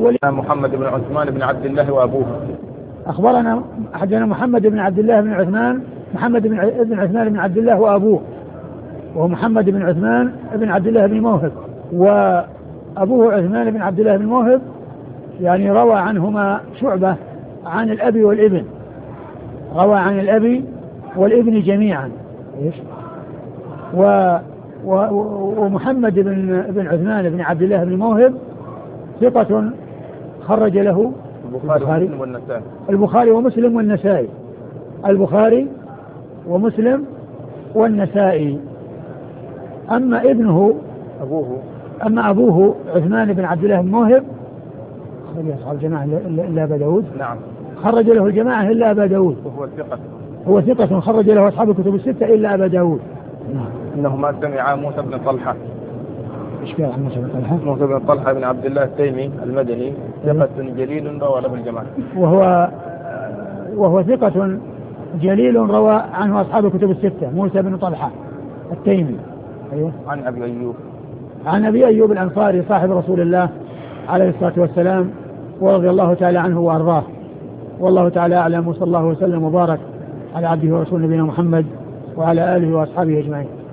محمد بن عثمان بن عبد الله وأبوه. أخبرنا حدثنا محمد بن عبد الله بن عثمان، محمد بن عثمان بن عبد الله وأبوه، وهو محمد بن عثمان بن عبد الله بن موهب، وأبوه عثمان بن عبد الله بن موهب يعني روى عنهما شعبة عن الأب والابن، روى عن الأب والابن جميعا. ومحمد بن عثمان بن عبد الله بن موهب ثقة خرج له البخاري ومسلم والنسائي، البخاري ومسلم والنسائي. أما أبوه عثمان بن عبد الله بن موهب خرج أصحاب الجماعة إلا أبا داود. نعم. خرج له الجماعة إلا أبا داود، هو ثقة خرج له أصحاب الكتب الستة إلا أبا داود. نعم. إنه ما سمع موسى بن طلحة. إيش قال عن موسى بن طلحة؟ موسى بن طلحة بن عبد الله التيمي المدني ثقة جليل روى له الجماعة. وهو ثقة جليل روى عنه أصحاب الكتب الستة، موسى بن طلحة التيمي. أيوه. عن أبي أيوب الأنصاري صاحب رسول الله عليه الصلاة والسلام، ورضي الله تعالى عنه وأرضاه. والله تعالى أعلم، وصلى الله وسلم وبارك على عبده ورسوله نبينا محمد وعلى آله وأصحابه أجمعين.